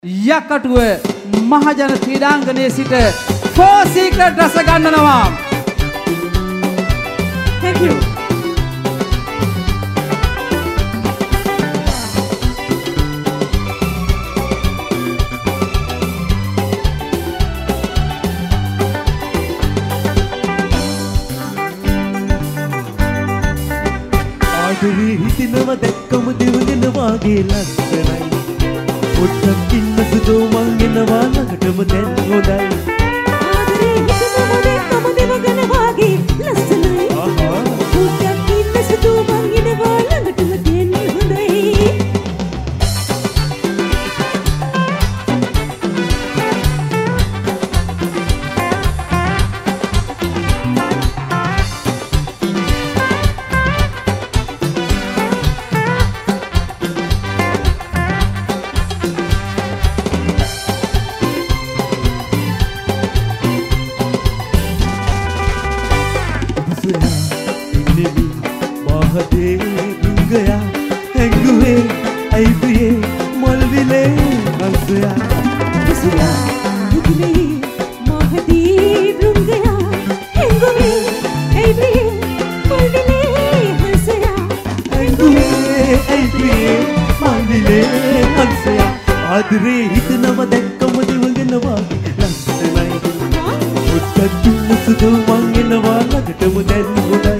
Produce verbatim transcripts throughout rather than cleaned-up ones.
යකටුව මහජන ක්‍රීඩාංගණයේ සිට for secret රස ගන්නනවා. Thank you. ආදරේ හිතෙනවා දැක්කම දෙවගෙන වාගේ ලස්සනයි. පොඩ්ඩක් ඉන්න සුදෝ මං එනවා ළඟටම දැන් හොඳයි. ආදරේ හිතෙනවා දැක්කම දෙවගෙන වාගේ ලස්සනයි. පොඩ්ඩක් ඉන්න සුදෝ මං එනවා ළඟටම දැන් හොඳයි. Mahade Dungaya Henguwe Aibuye Malvile Hansaya Dusya Dukle Mahade Dungaya Henguwe Aibuye Malvile Hansaya Henguwe Aibuye Malvile Hansaya Adre hitnawa dakkama devagena wage lassanai Pොඩ්ඩක් ඉන්න සුදු මං එනවා ළඟටම දැන් හොඳයි.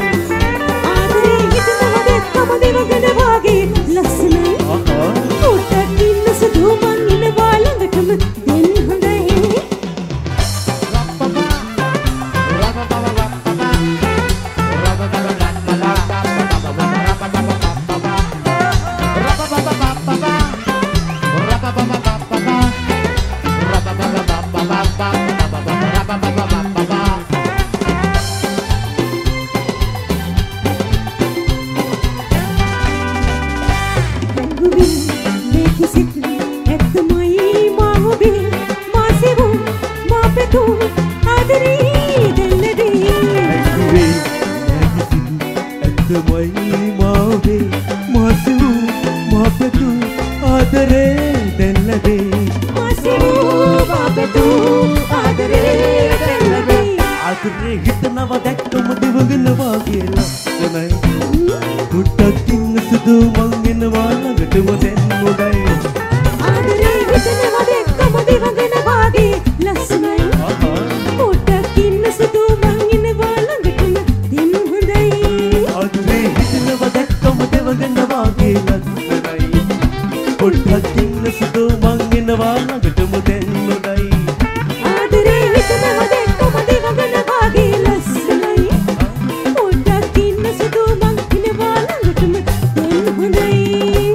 Adre hitnawa dakkama devagena wage lassanai pොඩ්ඩක් ඉන්න සුදු මං එනවා ළඟටම දැන් හොඳයි. ආදරේ හිතෙනවා දැක්කම දෙවගෙන වාගේ ලස්සනයි. පොඩ්ඩක් ඉන්න සුදු මං එනවා ළඟටම දැන් හොඳයි. ආදරේ හිතෙනවා දැක්කම දෙවගෙන වාගේ ලස්සනයි. පොඩ්ඩක් ඉන්න සුදු මං එනවා ළඟටම දැන් හොඳයි. ආදරේ හිතෙනවා දැක්කම දෙවගෙන වාගේ ලස්සනයි. පොඩ්ඩක් ඉන්න සුදු මං එනවා ළඟටම දැන් හොඳයි.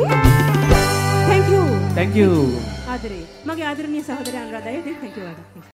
Thank you. Thank you. ආදරේ මගේ ආදරණීය සහෝදරයන් රදයි thank you.